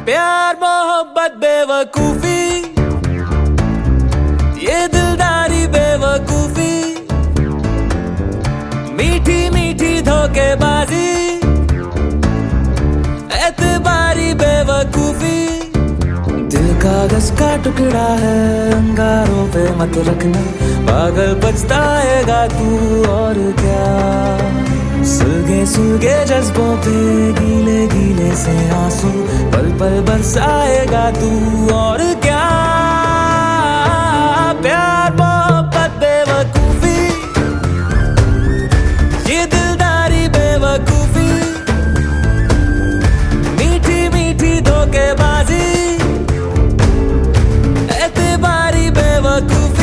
प्यार मोहब्बत बेवकूफी, ये दिलदारी बेवकूफी, मीठी मीठी धोखेबाजी, एतबारी बेवकूफी। दिल कागज का टुकड़ा है, अंगारों पे मत रखना, पागल पछताएगा तू और क्या। सुलगे सुलगे जज्बों पे गीले गीले से आंसू, पल पल बरसाएगा तू और क्या। प्यार मोहब्बत बेवकूफी, ये दिलदारी बेवकूफी, मीठी मीठी धोखेबाजी, एतबारी बेवकूफी।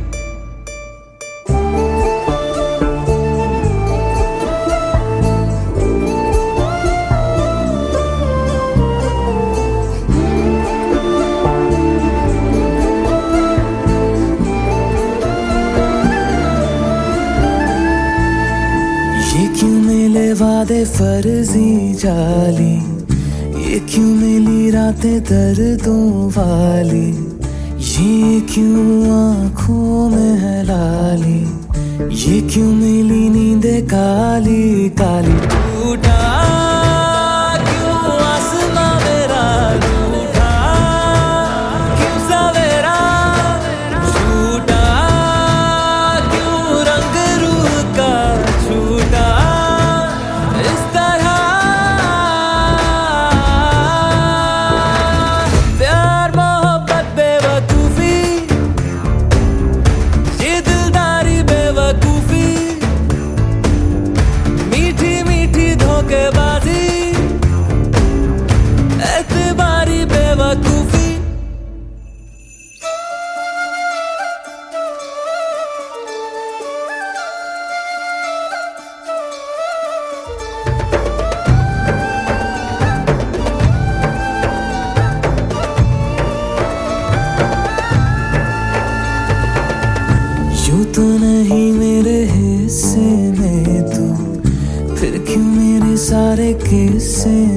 ये क्यों मिले वादे फर्जी जाली, ये क्यों मिली रातें दर्दों वाली, ये क्यों आँखों में है लाली, ये क्यों मिली नींदें काली काली। टूटा क्यों आसमां मेरा, रूठा क्यों सवेरा, छूटा क्यों रंग रूह का, छूटा इस तरह। प्यार मोहब्बत बेवकूफी, ये दिलदारी बेवकूफी, मीठी मीठी धोखेबाजी, एतबारी बेवकूफी। यूं तो नहीं मेरे हिस्से में तू, फिर क्यों मेरे सारे किस्से